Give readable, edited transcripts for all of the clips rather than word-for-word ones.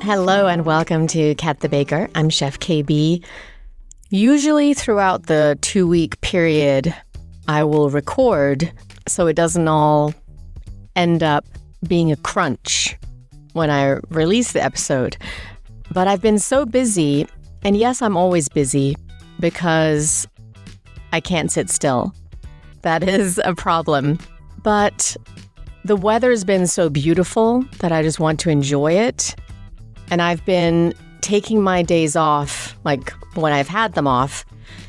Hello and welcome to Kat the Baker. I'm Chef KB. Usually throughout the 2-week period, I will record so it doesn't all end up being a crunch when I release the episode. But I've been so busy, and yes, I'm always busy because I can't sit still. That is a problem. But the weather's been so beautiful that I just want to enjoy it. And I've been taking my days off, like when I've had them off,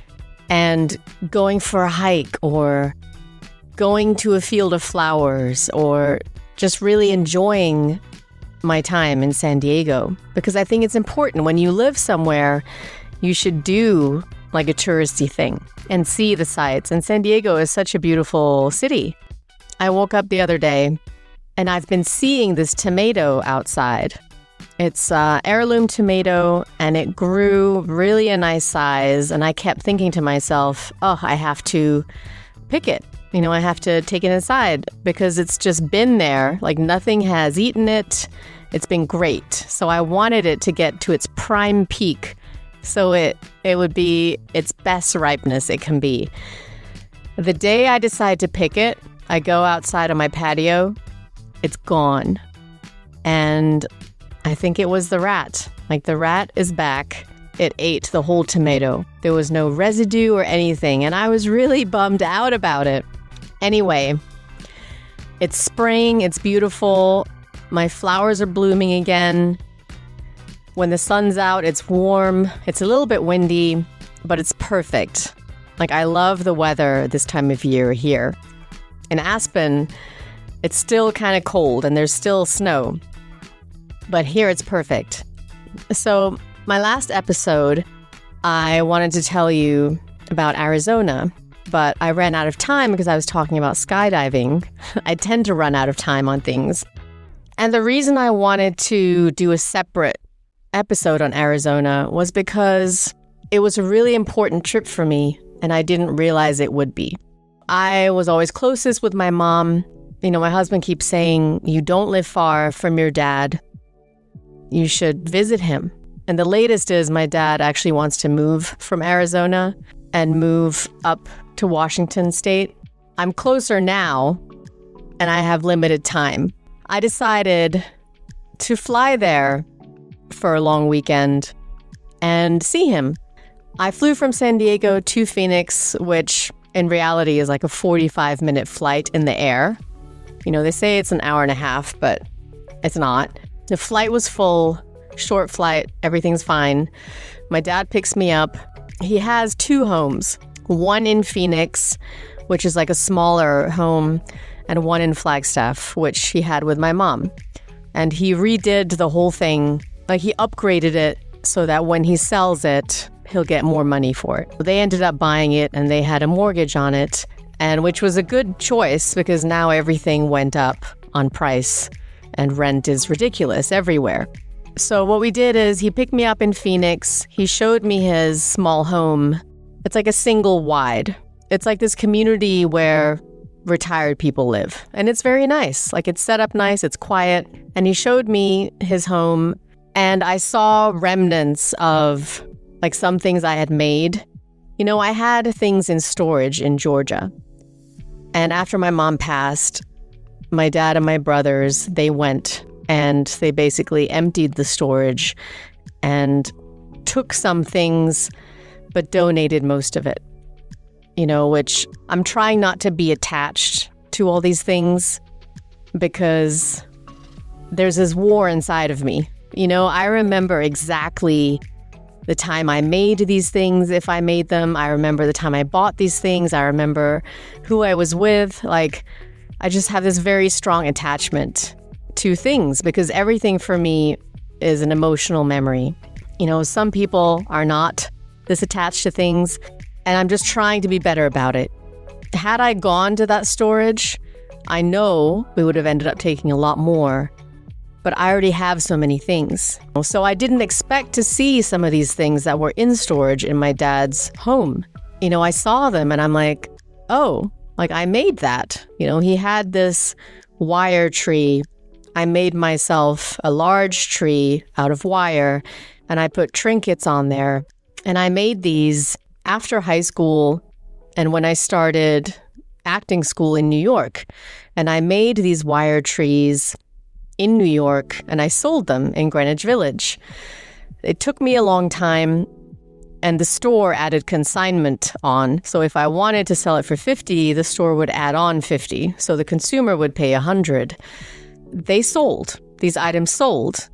and going for a hike or going to a field of flowers or just really enjoying my time in San Diego. Because I think it's important when you live somewhere, you should do like a touristy thing and see the sights. And San Diego is such a beautiful city. I woke up the other day and I've been seeing this tomato outside. It's heirloom tomato, and it grew really a nice size. And I kept thinking to myself, oh, I have to pick it. I have to take it inside because it's just been there. Like nothing has eaten it. It's been great. So I wanted it to get to its prime peak so it would be its best ripeness it can be. The day I decide to pick it, I go outside on my patio. It's gone. And I think it was the rat. Like the rat is back. It ate the whole tomato. There was no residue or anything. And I was really bummed out about it. Anyway, it's spring. It's beautiful. My flowers are blooming again. When the sun's out, it's warm. It's a little bit windy, but it's perfect. Like I love the weather this time of year here. In Aspen, it's still kind of cold and there's still snow. But here it's perfect. So my last episode, I wanted to tell you about Arizona, but I ran out of time because I was talking about skydiving. I tend to run out of time on things. And the reason I wanted to do a separate episode on Arizona was because it was a really important trip for me, and I didn't realize it would be. I was always closest with my mom. My husband keeps saying, you don't live far from your dad. You should visit him. And the latest is my dad actually wants to move from Arizona and move up to Washington State. I'm closer now, and I have limited time. I decided to fly there for a long weekend and see him. I flew from San Diego to Phoenix, which in reality is like a 45-minute flight in the air. They say it's an hour and a half, but it's not. The flight was full, short flight, everything's fine. My dad picks me up. He has 2 homes, one in Phoenix, which is like a smaller home, and one in Flagstaff, which he had with my mom. And he redid the whole thing, like he upgraded it so that when he sells it, he'll get more money for it. They ended up buying it and they had a mortgage on it, and which was a good choice because now everything went up on price. And rent is ridiculous everywhere. So what we did is he picked me up in Phoenix. He showed me his small home. It's like a single wide. It's like this community where retired people live. And it's very nice. Like it's set up nice. It's quiet. And he showed me his home. And I saw remnants of like some things I had made. I had things in storage in Georgia. And after my mom passed, my dad and my brothers, they went and they basically emptied the storage and took some things, but donated most of it, which I'm trying not to be attached to all these things because there's this war inside of me. I remember exactly the time I made these things, if I made them. I remember the time I bought these things. I remember who I was with. I just have this very strong attachment to things because everything for me is an emotional memory. Some people are not this attached to things, and I'm just trying to be better about it. Had I gone to that storage, I know we would have ended up taking a lot more, but I already have so many things. So I didn't expect to see some of these things that were in storage in my dad's home. I saw them and I'm like, oh, I made that. He had this wire tree I made myself a large tree out of wire, and I put trinkets on there. And I made these after high school and when I started acting school in New York. And I made these wire trees in New York, and I sold them in Greenwich Village. It took me a long time, and the store added consignment on. So if I wanted to sell it for $50, the store would add on $50. So the consumer would pay $100. They sold. These items sold,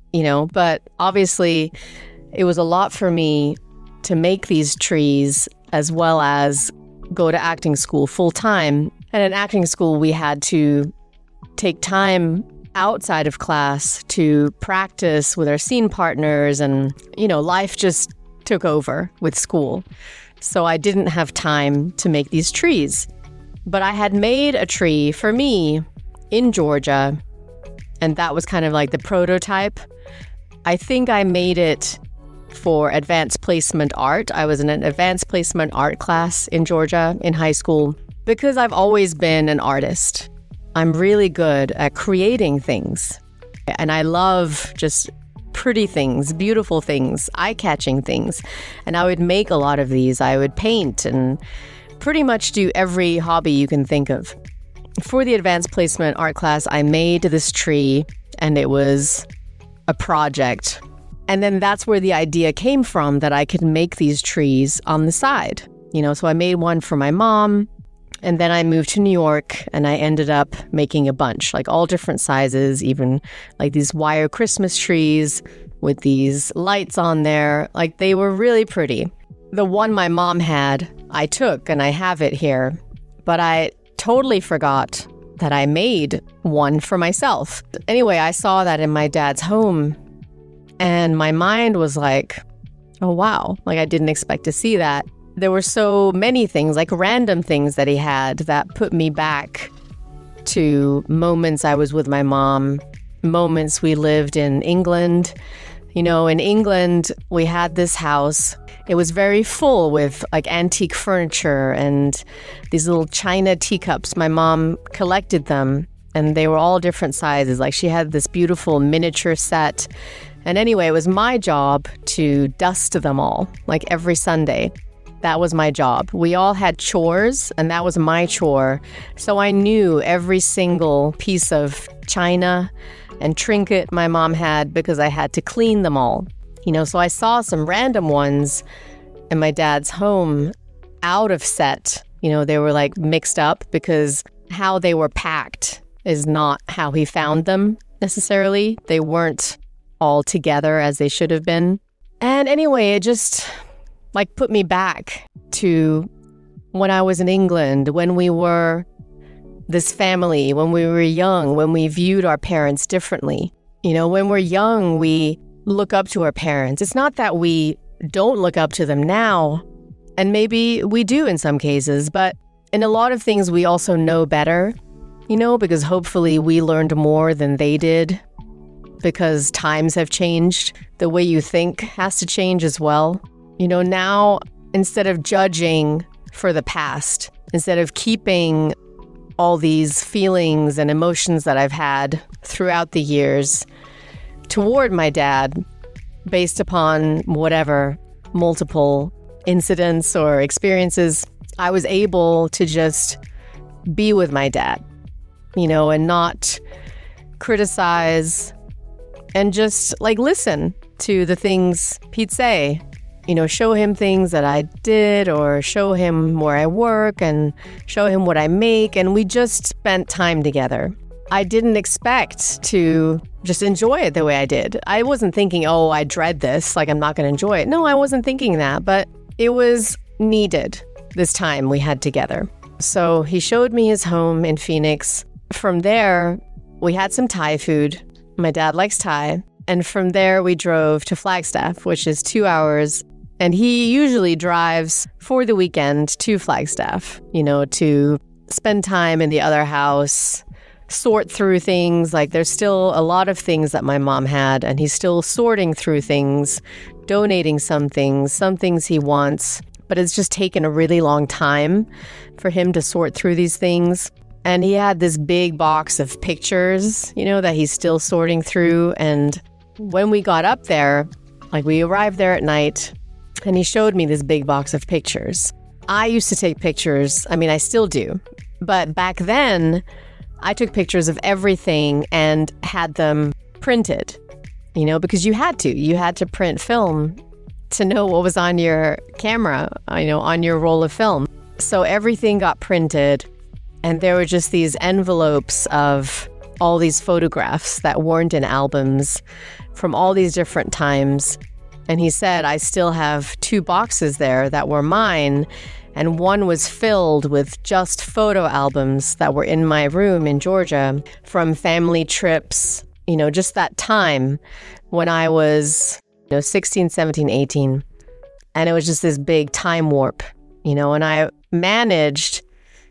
but obviously it was a lot for me to make these trees as well as go to acting school full time. And in acting school, we had to take time outside of class to practice with our scene partners. And, life just took over with school. So I didn't have time to make these trees. But I had made a tree for me in Georgia. And that was kind of like the prototype. I think I made it for advanced placement art. I was in an advanced placement art class in Georgia in high school because I've always been an artist. I'm really good at creating things. And I love just pretty things, beautiful things, eye-catching things. And I would make a lot of these. I would paint and pretty much do every hobby you can think of. For the advanced placement art class, I made this tree, and it was a project. And then that's where the idea came from that I could make these trees on the side. So I made one for my mom, and then I moved to New York, and I ended up making a bunch, like all different sizes, even like these wire Christmas trees with these lights on there. Like they were really pretty. The one my mom had, I took, and I have it here, but I totally forgot that I made one for myself. Anyway, I saw that in my dad's home, and my mind was like, oh, wow. Like I didn't expect to see that. There were so many things, like random things that he had that put me back to moments I was with my mom, moments we lived in England. In England, we had this house. It was very full with like antique furniture and these little china teacups. My mom collected them, and they were all different sizes. Like she had this beautiful miniature set. And anyway, it was my job to dust them all, like every Sunday. That was my job. We all had chores, and that was my chore. So I knew every single piece of china and trinket my mom had because I had to clean them all. So I saw some random ones in my dad's home out of set. They were like mixed up because how they were packed is not how he found them necessarily. They weren't all together as they should have been. And anyway, it just like put me back to when I was in England, when we were this family, when we were young, when we viewed our parents differently. When we're young, we look up to our parents. It's not that we don't look up to them now, and maybe we do in some cases, but in a lot of things we also know better, because hopefully we learned more than they did, because times have changed. The way you think has to change as well. Now, instead of judging for the past, instead of keeping all these feelings and emotions that I've had throughout the years toward my dad, based upon whatever multiple incidents or experiences, I was able to just be with my dad, and not criticize and just like listen to the things he'd say. Show him things that I did, or show him where I work and show him what I make. And we just spent time together. I didn't expect to just enjoy it the way I did. I wasn't thinking, oh, I dread this, like I'm not going to enjoy it. No, I wasn't thinking that, but it was needed this time we had together. So he showed me his home in Phoenix. From there, we had some Thai food. My dad likes Thai. And from there, we drove to Flagstaff, which is 2 hours. And he usually drives for the weekend to Flagstaff, to spend time in the other house, sort through things. Like there's still a lot of things that my mom had, and he's still sorting through things, donating some things he wants. But it's just taken a really long time for him to sort through these things. And he had this big box of pictures, that he's still sorting through. And when we got up there, like we arrived there at night, and he showed me this big box of pictures. I used to take pictures. I mean, I still do. But back then, I took pictures of everything and had them printed, because you had to print film to know what was on your camera, on your roll of film. So everything got printed, and there were just these envelopes of all these photographs that weren't in albums from all these different times. And he said, I still have 2 boxes there that were mine, and one was filled with just photo albums that were in my room in Georgia from family trips, just that time when I was 16, 17, 18. And it was just this big time warp, and I managed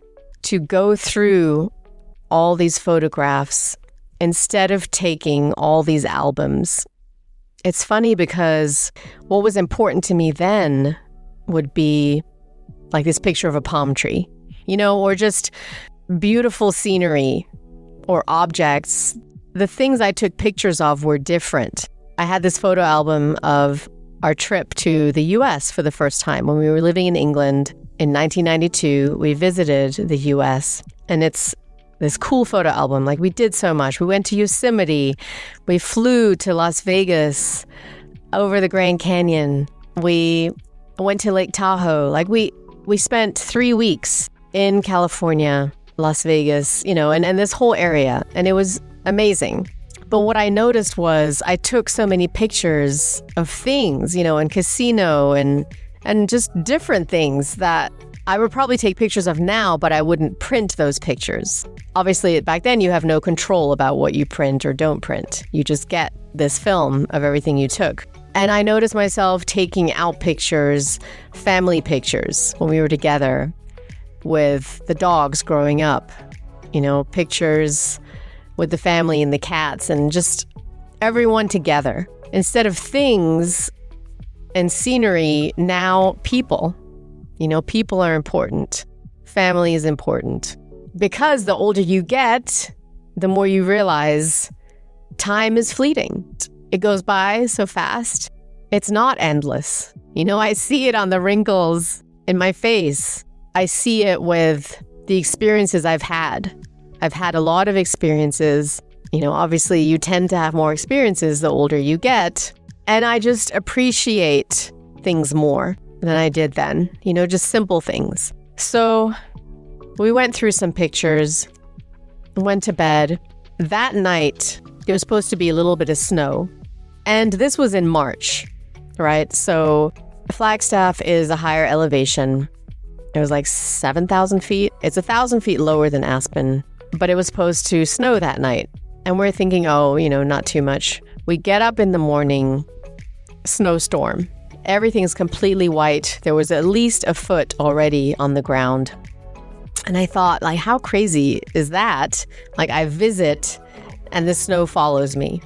to go through all these photographs instead of taking all these albums. It's funny because what was important to me then would be like this picture of a palm tree, or just beautiful scenery or objects. The things I took pictures of were different. I had this photo album of our trip to the US for the first time when we were living in England in 1992. We visited the US, and it's this cool photo album. Like, we did so much. We went to Yosemite. We flew to Las Vegas over the Grand Canyon. We went to Lake Tahoe. Like, we spent 3 weeks in California, Las Vegas, and this whole area. And it was amazing. But what I noticed was I took so many pictures of things, and casino and just different things that I would probably take pictures of now, but I wouldn't print those pictures. Obviously, back then you have no control about what you print or don't print. You just get this film of everything you took. And I noticed myself taking out pictures, family pictures, when we were together with the dogs growing up, pictures with the family and the cats and just everyone together. Instead of things and scenery, now people. People are important. Family is important. Because the older you get, the more you realize time is fleeting. It goes by so fast. It's not endless. I see it on the wrinkles in my face. I see it with the experiences I've had. I've had a lot of experiences. Obviously you tend to have more experiences the older you get. And I just appreciate things more than I did then. Just simple things. So we went through some pictures, went to bed. That night, there was supposed to be a little bit of snow. And this was in March, right? So Flagstaff is a higher elevation. It was like 7,000 feet. It's 1,000 feet lower than Aspen, but it was supposed to snow that night. And we're thinking, not too much. We get up in the morning, snowstorm. Everything's completely white. There was at least a foot already on the ground. And I thought, how crazy is that? I visit and the snow follows me.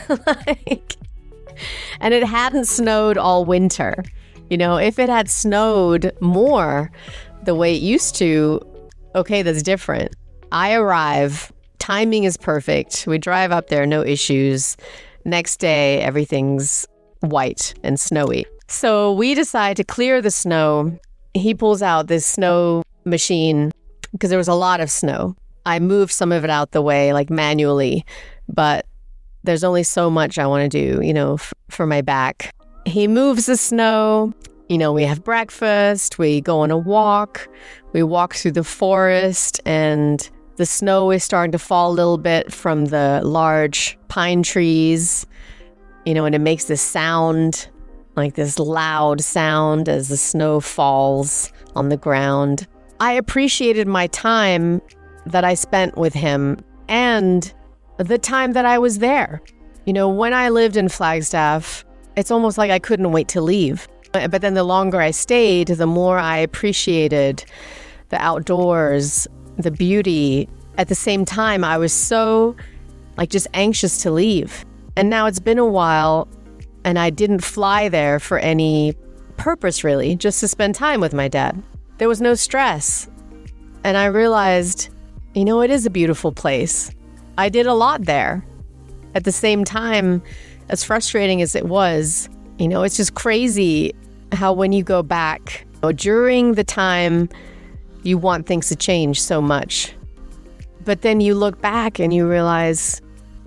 And it hadn't snowed all winter. If it had snowed more the way it used to, okay, that's different. I arrive, timing is perfect. We drive up there, no issues. Next day, everything's white and snowy. So we decide to clear the snow. He pulls out this snow machine because there was a lot of snow. I moved some of it out the way, manually, but there's only so much I want to do, for my back. He moves the snow. We have breakfast. We go on a walk. We walk through the forest, and the snow is starting to fall a little bit from the large pine trees, and it makes this sound, this loud sound as the snow falls on the ground. I appreciated my time that I spent with him and the time that I was there. When I lived in Flagstaff, it's almost like I couldn't wait to leave. But then the longer I stayed, the more I appreciated the outdoors, the beauty. At the same time, I was so just anxious to leave. And now it's been a while, and I didn't fly there for any purpose, really, just to spend time with my dad. There was no stress. And I realized, It is a beautiful place. I did a lot there. At the same time, as frustrating as it was, it's just crazy how when you go back, during the time, you want things to change so much. But then you look back and you realize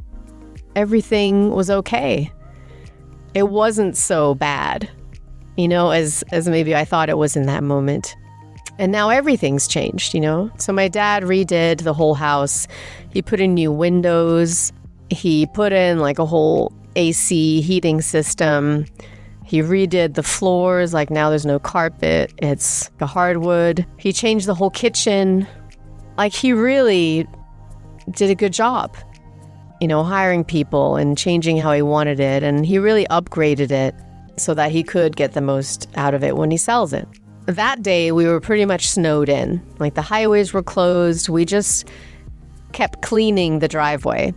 everything was okay. It wasn't so bad, as maybe I thought it was in that moment. And now everything's changed, So my dad redid the whole house. He put in new windows. He put in like a whole AC heating system. He redid the floors, like now there's no carpet. It's a hardwood. He changed the whole kitchen. Like he really did a good job, hiring people and changing how he wanted it. And he really upgraded it so that he could get the most out of it when he sells it. That day, we were pretty much snowed in. Like the highways were closed. We just kept cleaning the driveway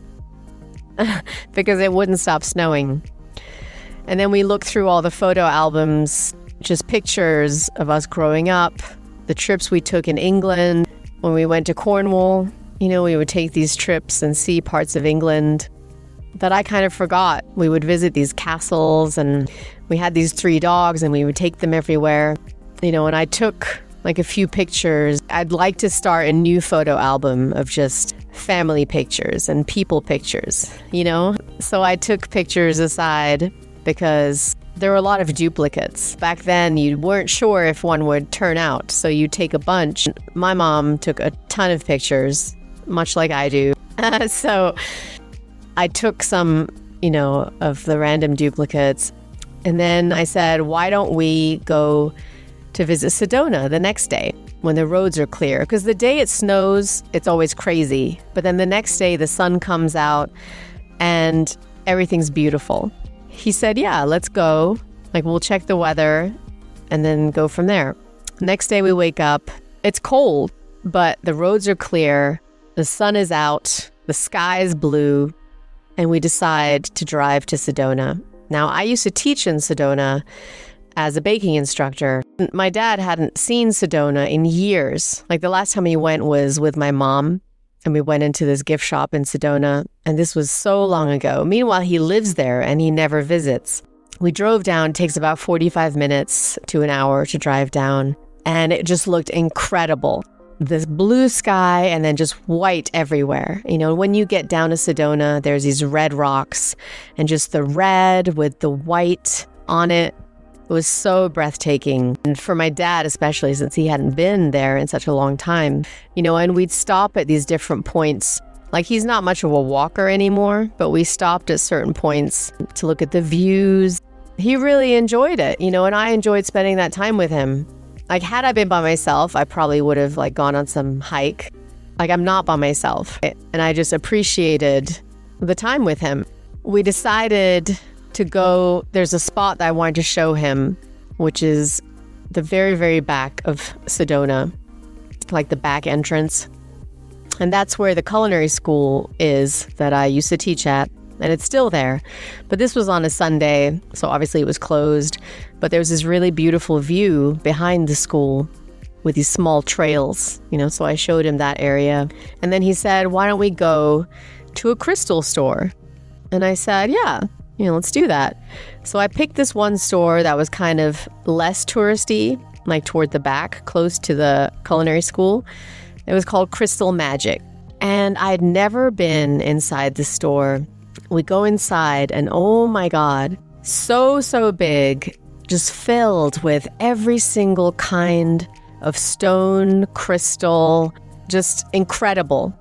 because it wouldn't stop snowing. And then we looked through all the photo albums, just pictures of us growing up, the trips we took in England. When we went to Cornwall, we would take these trips and see parts of England that I kind of forgot. We would visit these castles, and we had these 3 dogs, and we would take them everywhere. And I took like a few pictures. I'd like to start a new photo album of just family pictures and people pictures, So I took pictures aside because there were a lot of duplicates. Back then, you weren't sure if one would turn out, so you take a bunch. My mom took a ton of pictures, much like I do. So I took some, of the random duplicates. And then I said, why don't we go to visit Sedona the next day when the roads are clear? Because the day it snows, it's always crazy. But then the next day, the sun comes out and everything's beautiful. He said, yeah, let's go. Like, we'll check the weather and then go from there. Next day we wake up. It's cold, but the roads are clear. The sun is out. The sky is blue. And we decide to drive to Sedona. Now, I used to teach in Sedona as a baking instructor. My dad hadn't seen Sedona in years. Like the last time he went was with my mom, and we went into this gift shop in Sedona, and this was so long ago. Meanwhile, he lives there and he never visits. We drove down. It takes about 45 minutes to an hour to drive down, and it just looked incredible. This blue sky and then just white everywhere. When you get down to Sedona, there's these red rocks and just the red with the white on it. It was so breathtaking. And for my dad, especially since he hadn't been there in such a long time, and we'd stop at these different points. Like he's not much of a walker anymore, but we stopped at certain points to look at the views. He really enjoyed it, and I enjoyed spending that time with him. Like had I been by myself, I probably would have gone on some hike. Like I'm not by myself. And I just appreciated the time with him. We decided to go, there's a spot that I wanted to show him, which is the very, very back of Sedona, like the back entrance. And that's where the culinary school is that I used to teach at. And it's still there. But this was on a Sunday, so obviously it was closed. But there was this really beautiful view behind the school with these small trails, so I showed him that area. And then he said, why don't we go to a crystal store? And I said, yeah, let's do that. So I picked this one store that was kind of less touristy, like toward the back, close to the culinary school. It was called Crystal Magic. And I'd never been inside the store. We go inside and oh my God, so big, just filled with every single kind of stone, crystal, just incredible.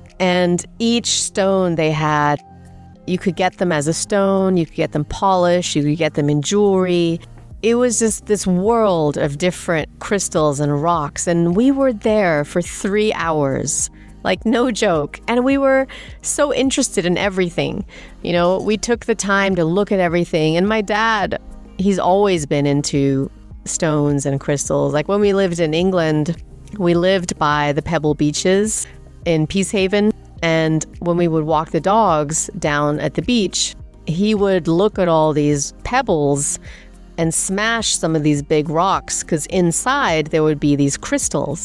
And each stone they had, you could get them as a stone, you could get them polished, you could get them in jewelry. It was just this world of different crystals and rocks. And we were there for 3 hours. Like, no joke. And we were so interested in everything. We took the time to look at everything. And my dad, he's always been into stones and crystals. Like, when we lived in England, we lived by the pebble beaches in Peacehaven. And when we would walk the dogs down at the beach, he would look at all these pebbles and smash some of these big rocks because inside there would be these crystals.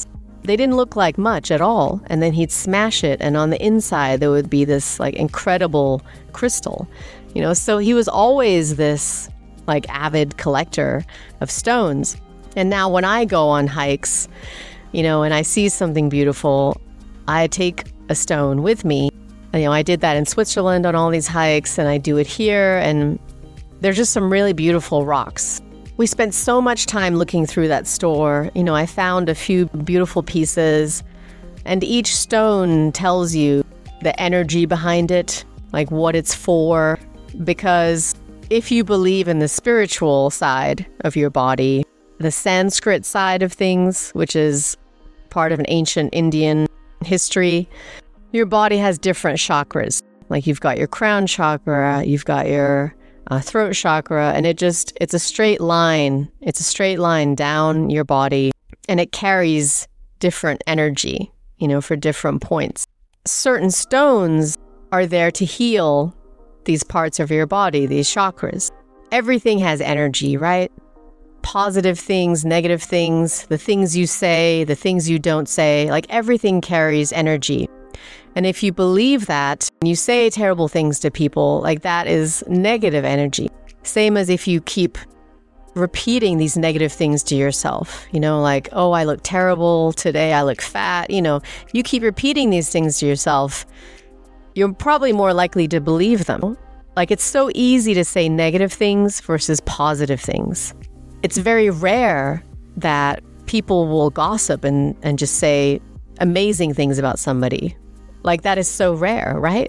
they didn't look like much at all. And then he'd smash it, and on the inside there would be this like incredible crystal, so he was always this like avid collector of stones. And now when I go on hikes, and I see something beautiful, I take a stone with me. I did that in Switzerland on all these hikes, and I do it here, and there's just some really beautiful rocks. We spent so much time looking through that store. I found a few beautiful pieces, and each stone tells you the energy behind it, like what it's for. Because if you believe in the spiritual side of your body, the Sanskrit side of things, which is part of an ancient Indian history, your body has different chakras. Like you've got your crown chakra, you've got your throat chakra, and it's a straight line. It's a straight line down your body, and it carries different energy, for different points. Certain stones are there to heal these parts of your body, these chakras. Everything has energy, right? Positive things, negative things, the things you say, the things you don't say, like everything carries energy. And if you believe that, and you say terrible things to people, like that is negative energy. Same as if you keep repeating these negative things to yourself, like, oh, I look terrible today, I look fat, you keep repeating these things to yourself, you're probably more likely to believe them. Like it's so easy to say negative things versus positive things. It's very rare that people will gossip and just say amazing things about somebody. Like that is so rare, right?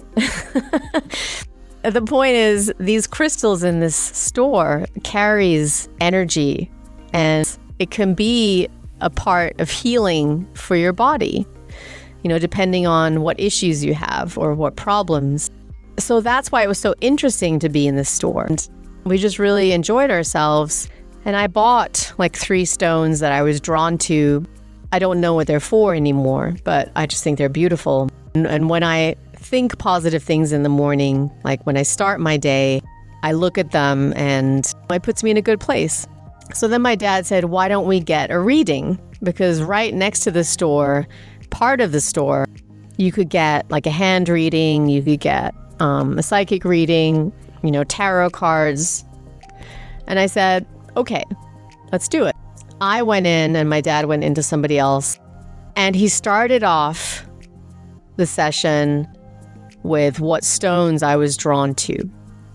The point is, these crystals in this store carries energy, and it can be a part of healing for your body, depending on what issues you have or what problems. So that's why it was so interesting to be in this store. And we just really enjoyed ourselves. And I bought like 3 stones that I was drawn to. I don't know what they're for anymore, but I just think they're beautiful. And when I think positive things in the morning, like when I start my day, I look at them and it puts me in a good place. So then my dad said, why don't we get a reading? Because right next to the store, part of the store, you could get like a hand reading, you could get a psychic reading, tarot cards. And I said, okay, let's do it. I went in and my dad went into somebody else, and he started off the session with what stones I was drawn to.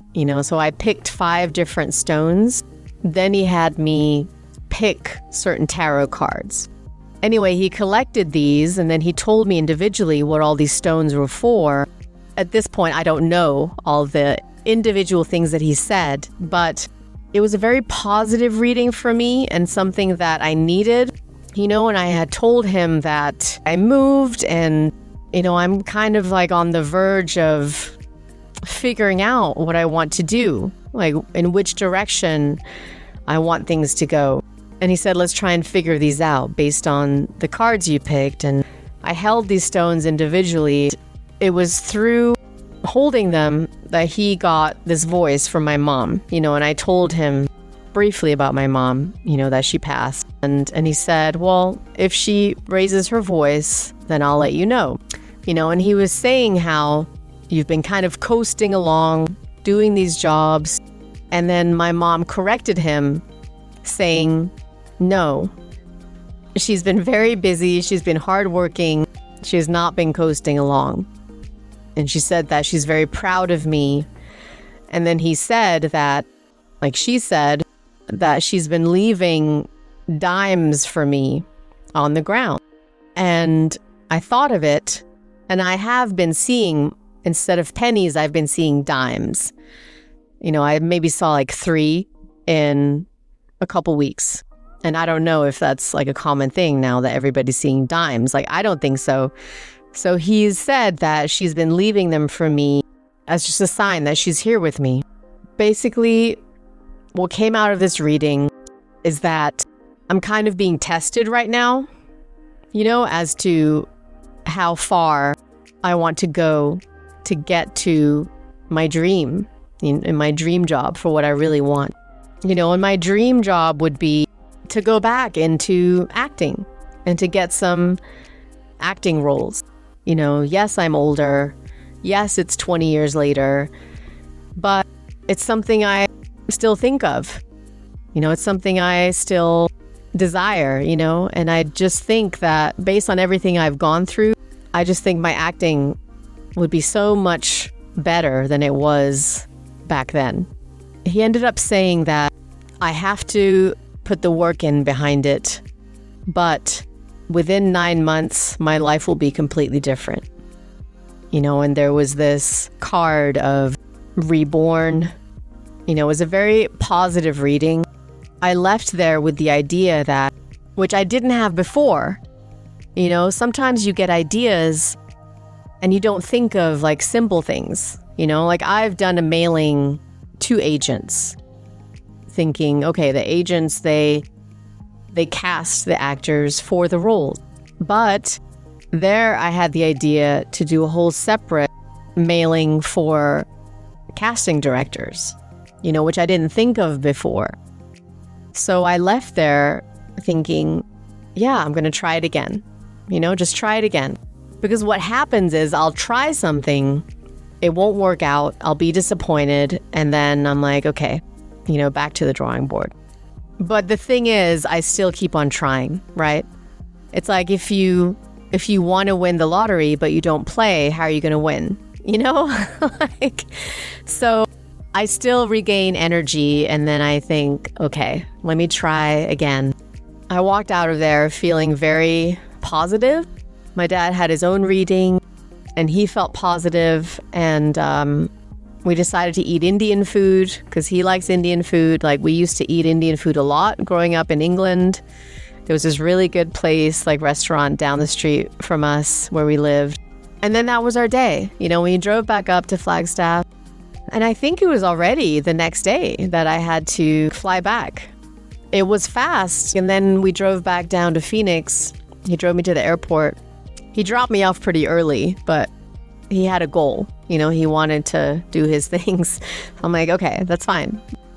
So I picked 5 different stones. Then he had me pick certain tarot cards. Anyway, he collected these, and then he told me individually what all these stones were for. At this point, I don't know all the individual things that he said, but it was a very positive reading for me and something that I needed. And I had told him that I moved and, I'm kind of like on the verge of figuring out what I want to do, like in which direction I want things to go. And he said, let's try and figure these out based on the cards you picked. And I held these stones individually. It was through holding them that he got this voice from my mom, and I told him briefly about my mom, that she passed. And he said, well, if she raises her voice, then I'll let you know. And he was saying how you've been kind of coasting along, doing these jobs. And then my mom corrected him, saying, no, she's been very busy. She's been hardworking. She has not been coasting along. And she said that she's very proud of me. And then he said that, like she said, that she's been leaving dimes for me on the ground. And I thought of it, and I have been seeing, instead of pennies, I've been seeing dimes. I maybe saw like 3 in a couple weeks. And I don't know if that's like a common thing now that everybody's seeing dimes. Like, I don't think so. So he's said that she's been leaving them for me as just a sign that she's here with me. Basically, what came out of this reading is that I'm kind of being tested right now, as to how far I want to go to get to my dream, in my dream job for what I really want. And my dream job would be to go back into acting, and to get some acting roles. You know, yes, I'm older. Yes, it's 20 years later, but it's something I still think of. You know, it's something I still desire, you know, and I just think that based on everything I've gone through, I just think my acting would be so much better than it was back then. He ended up saying that I have to put the work in behind it, but within 9 months, my life will be completely different. You know, and there was this card of reborn. You know, it was a very positive reading. I left there with the idea that, which I didn't have before, you know, sometimes you get ideas and you don't think of like simple things, you know, like I've done a mailing to agents thinking, okay, the agents, they cast the actors for the role. But there I had the idea to do a whole separate mailing for casting directors, you know, which I didn't think of before. So I left there thinking, yeah, I'm going to try it again. You know, just try it again. Because what happens is I'll try something, it won't work out, I'll be disappointed, and then I'm like, okay, you know, back to the drawing board. But the thing is, I still keep on trying, right? It's like if you want to win the lottery, but you don't play, how are you going to win? You know? So I still regain energy, and then I think, okay, let me try again. I walked out of there feeling very positive. My dad had his own reading, and he felt positive, and we decided to eat Indian food because he likes Indian food. Like, we used to eat Indian food a lot growing up in England. There was this really good place, like restaurant down the street from us where we lived. And then that was our day. You know, we drove back up to Flagstaff. And I think it was already the next day that I had to fly back. It was fast. And then we drove back down to Phoenix. He drove me to the airport. He dropped me off pretty early, but he had a goal. You know, he wanted to do his things. I'm like, okay, that's fine.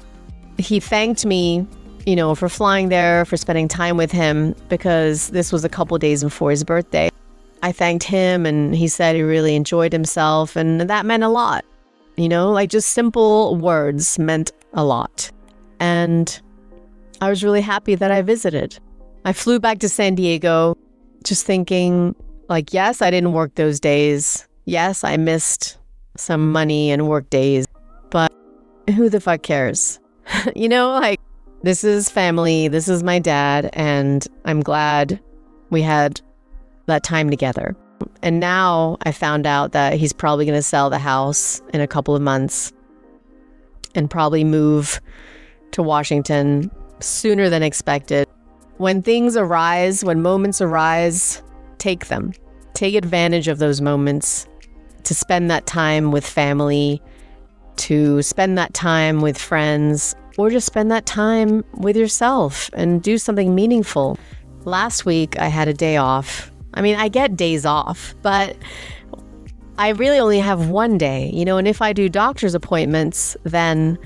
He thanked me, you know, for flying there, for spending time with him, because this was a couple days before his birthday. I thanked him, and he said he really enjoyed himself, and that meant a lot. You know, like just simple words meant a lot. And I was really happy that I visited. I flew back to San Diego just thinking, like, yes, I didn't work those days. Yes, I missed some money and work days, but who the fuck cares? You know, like, this is family, this is my dad, and I'm glad we had that time together. And now I found out that he's probably going to sell the house in a couple of months and probably move to Washington sooner than expected. When things arise, when moments arise, take them. Take advantage of those moments to spend that time with family, to spend that time with friends, or just spend that time with yourself and do something meaningful. Last week, I had a day off. I mean, I get days off, but I really only have one day, you know, and if I do doctor's appointments, then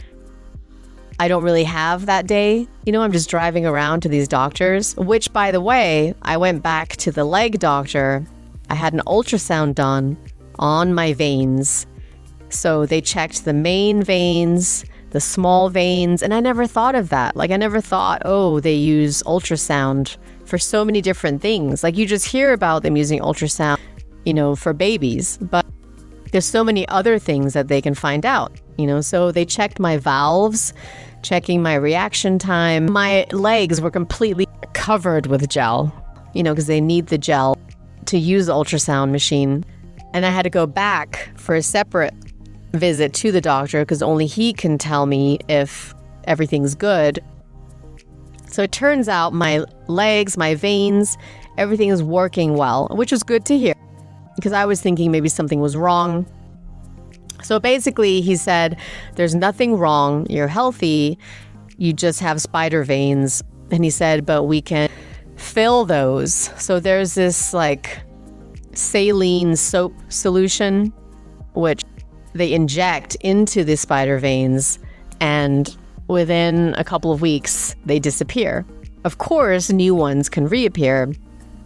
I don't really have that day. You know, I'm just driving around to these doctors, which, by the way, I went back to the leg doctor. I had an ultrasound done on my veins. So they checked the main veins, the small veins, and I never thought of that. Like, I never thought, oh, they use ultrasound for so many different things. Like, you just hear about them using ultrasound, you know, for babies, but there's so many other things that they can find out, you know. So they checked my valves, checking my reaction time. My legs were completely covered with gel, you know, because they need the gel to use the ultrasound machine. And I had to go back for a separate visit to the doctor because only he can tell me if everything's good. So it turns out my legs, my veins, everything is working well, which was good to hear because I was thinking maybe something was wrong. So basically he said, there's nothing wrong. You're healthy. You just have spider veins. And he said, but we can fill those. So there's this like saline soap solution, which they inject into the spider veins, and within a couple of weeks, they disappear. Of course, new ones can reappear,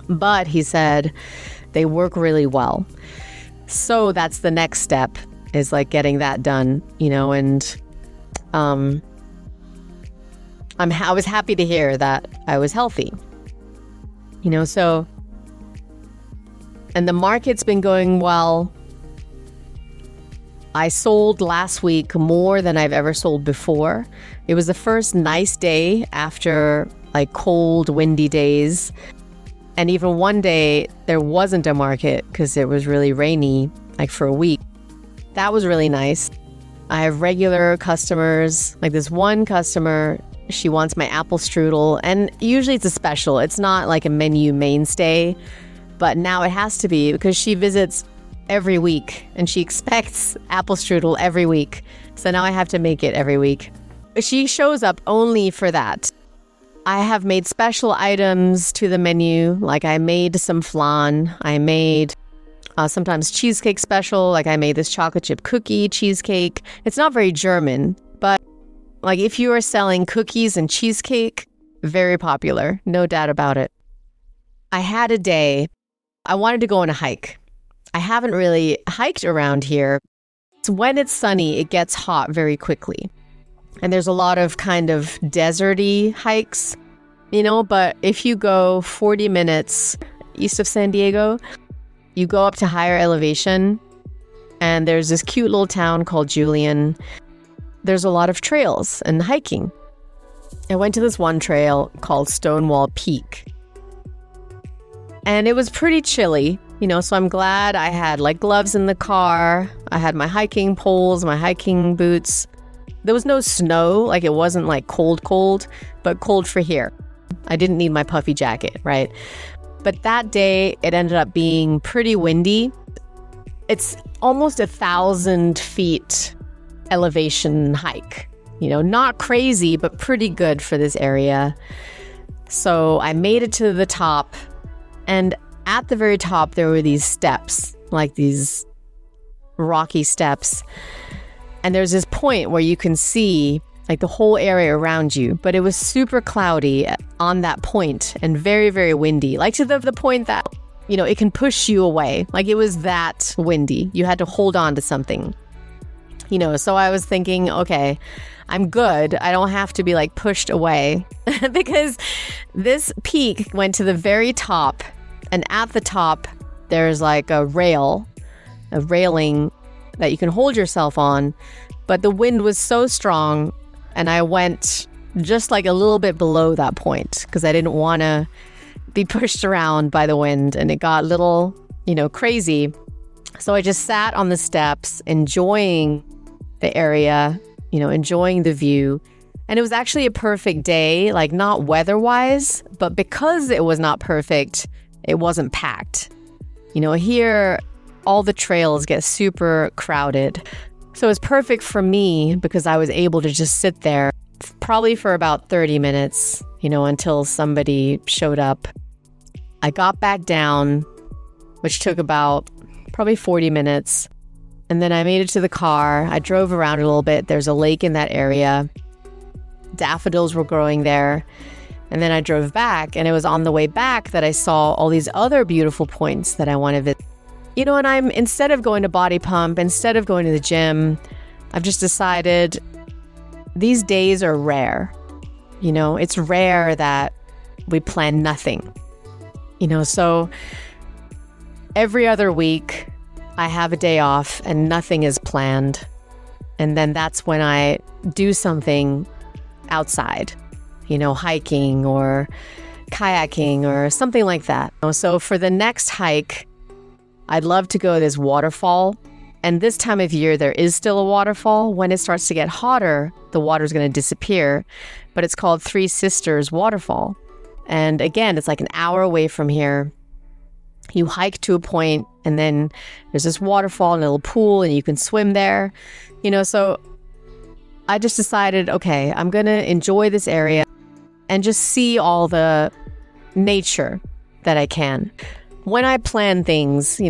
But he said they work really well. So that's the next step, is like getting that done, and I was happy to hear that I was healthy, so, and the market's been going well. I sold last week more than I've ever sold before. It was the first nice day after like cold, windy days. And even one day there wasn't a market because it was really rainy, like for a week. That was really nice. I have regular customers, like this one customer, she wants my apple strudel. And usually it's a special. It's not like a menu mainstay, but now it has to be because she visits every week and she expects apple strudel every week. So now I have to make it every week. She shows up only for that. I have made special items to the menu, like I made some flan. I made sometimes cheesecake special, like I made this chocolate chip cookie cheesecake. It's not very German, but like if you are selling cookies and cheesecake, very popular, no doubt about it. I had a day, I wanted to go on a hike. I haven't really hiked around here. So when it's sunny, it gets hot very quickly. And there's a lot of kind of deserty hikes, but if you go 40 minutes east of San Diego, you go up to higher elevation and there's this cute little town called Julian. There's a lot of trails and hiking. I went to this one trail called Stonewall Peak. And it was pretty chilly. So I'm glad I had like gloves in the car. I had my hiking poles, my hiking boots. There was no snow, like it wasn't like cold, but cold for here. I didn't need my puffy jacket, right? But that day, it ended up being pretty windy. It's almost 1,000 feet elevation hike. Not crazy, but pretty good for this area. So I made it to the top, and at the very top, there were these steps, like these rocky steps. And there's this point where you can see like the whole area around you. But it was super cloudy on that point and very, very windy. Like to the point that, it can push you away. Like it was that windy. You had to hold on to something. So I was thinking, okay, I'm good. I don't have to be like pushed away because this peak went to the very top. And at the top, there's like a railing that you can hold yourself on. But the wind was so strong, and I went just like a little bit below that point because I didn't want to be pushed around by the wind, and it got a little, crazy. So I just sat on the steps, enjoying the area, enjoying the view. And it was actually a perfect day, like not weather-wise, but because it was not perfect, it wasn't packed. Here, all the trails get super crowded. So it's perfect for me because I was able to just sit there probably for about 30 minutes, until somebody showed up. I got back down, which took about probably 40 minutes. And then I made it to the car. I drove around a little bit. There's a lake in that area. Daffodils were growing there. And then I drove back, and it was on the way back that I saw all these other beautiful points that I wanted to visit. And instead of going to Body Pump, instead of going to the gym, I've just decided these days are rare. It's rare that we plan nothing. So every other week I have a day off and nothing is planned. And then that's when I do something outside, hiking or kayaking or something like that. So for the next hike, I'd love to go to this waterfall. And this time of year, there is still a waterfall. When it starts to get hotter, the water's going to disappear. But it's called Three Sisters Waterfall. And again, it's like an hour away from here. You hike to a point, and then there's this waterfall and a little pool, and you can swim there. So I just decided, okay, I'm going to enjoy this area and just see all the nature that I can. When I plan things,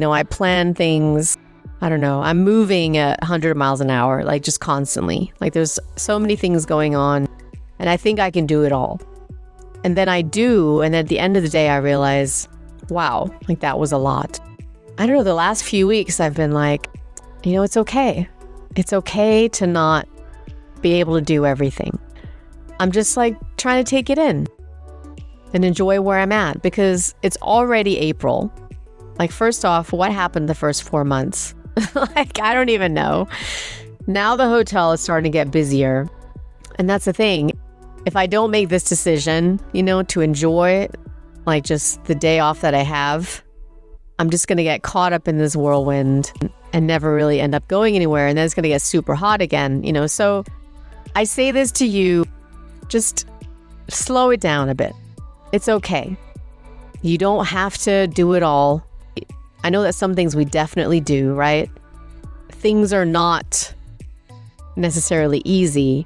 I don't know, I'm moving at 100 miles an hour, like just constantly. Like there's so many things going on, and I think I can do it all. And then I do, and at the end of the day, I realize wow, like that was a lot. I don't know, the last few weeks I've been like, it's okay. It's okay to not be able to do everything. I'm just like trying to take it in and enjoy where I'm at, because it's already April. Like, first off, what happened the first 4 months? Like, I don't even know. Now the hotel is starting to get busier. And that's the thing. If I don't make this decision, to enjoy like just the day off that I have, I'm just going to get caught up in this whirlwind and never really end up going anywhere. And then it's going to get super hot again, So I say this to you, just slow it down a bit. It's okay. You don't have to do it all. I know that some things we definitely do, right? Things are not necessarily easy,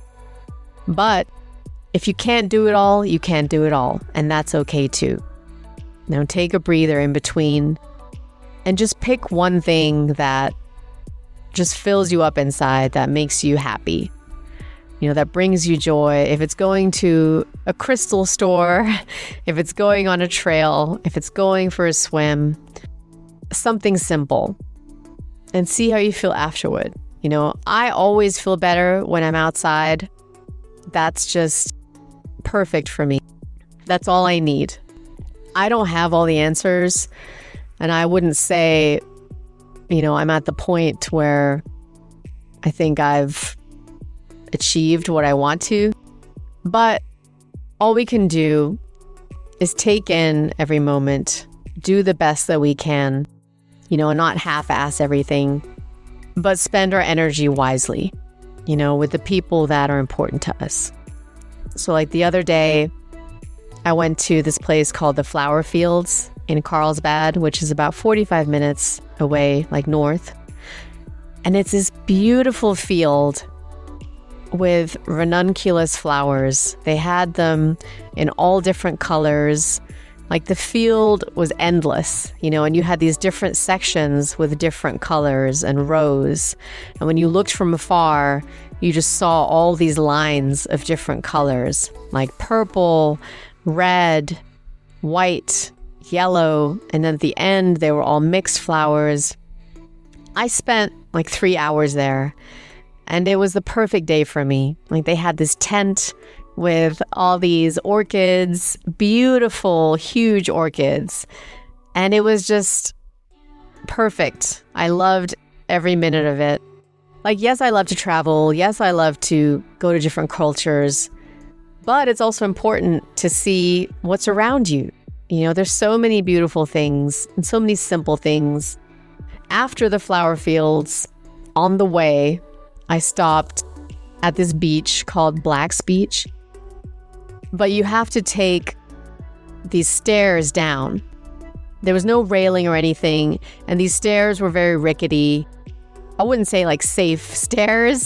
but if you can't do it all, you can't do it all. And that's okay too. Now take a breather in between and just pick one thing that just fills you up inside, that makes you happy, that brings you joy. If it's going to a crystal store, if it's going on a trail, if it's going for a swim, something simple, and see how you feel afterward. I always feel better when I'm outside. That's just perfect for me. That's all I need. I don't have all the answers, and I wouldn't say, I'm at the point where I think I've achieved what I want to, but all we can do is take in every moment, do the best that we can, and not half-ass everything, but spend our energy wisely, with the people that are important to us. So like the other day, I went to this place called the Flower Fields in Carlsbad, which is about 45 minutes away, like north. And it's this beautiful field with ranunculus flowers. They had them in all different colors. Like the field was endless, and you had these different sections with different colors and rows. And when you looked from afar, you just saw all these lines of different colors, like purple, red, white, yellow. And then at the end, they were all mixed flowers. I spent like 3 hours there, and it was the perfect day for me. Like they had this tent with all these orchids, beautiful, huge orchids. And it was just perfect. I loved every minute of it. Like, yes, I love to travel. Yes, I love to go to different cultures. But it's also important to see what's around you. There's so many beautiful things and so many simple things. After the flower fields, on the way, I stopped at this beach called Black's Beach. But you have to take these stairs down. There was no railing or anything, and these stairs were very rickety. I wouldn't say like safe stairs,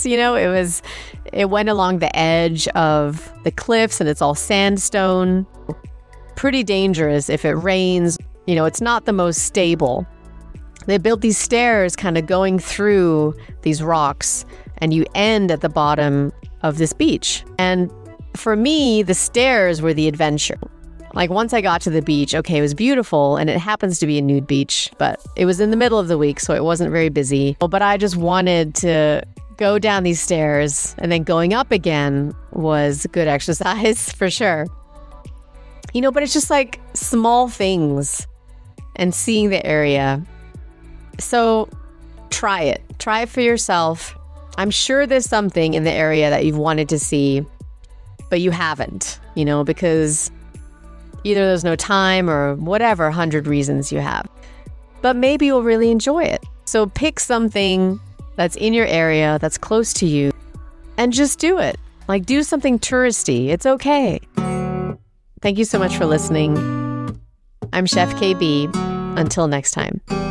it went along the edge of the cliffs, and it's all sandstone. Pretty dangerous if it rains. It's not the most stable. They built these stairs kind of going through these rocks, and you end at the bottom of this beach. And for me, the stairs were the adventure. Like once I got to the beach, okay, it was beautiful, and it happens to be a nude beach, but it was in the middle of the week, so it wasn't very busy. But I just wanted to go down these stairs, and then going up again was good exercise for sure. But it's just like small things and seeing the area. So try it. Try it for yourself. I'm sure there's something in the area that you've wanted to see, but you haven't, because either there's no time or whatever 100 reasons you have. But maybe you'll really enjoy it. So pick something that's in your area, that's close to you, and just do it. Like do something touristy. It's okay. Thank you so much for listening. I'm Chef KB. Until next time.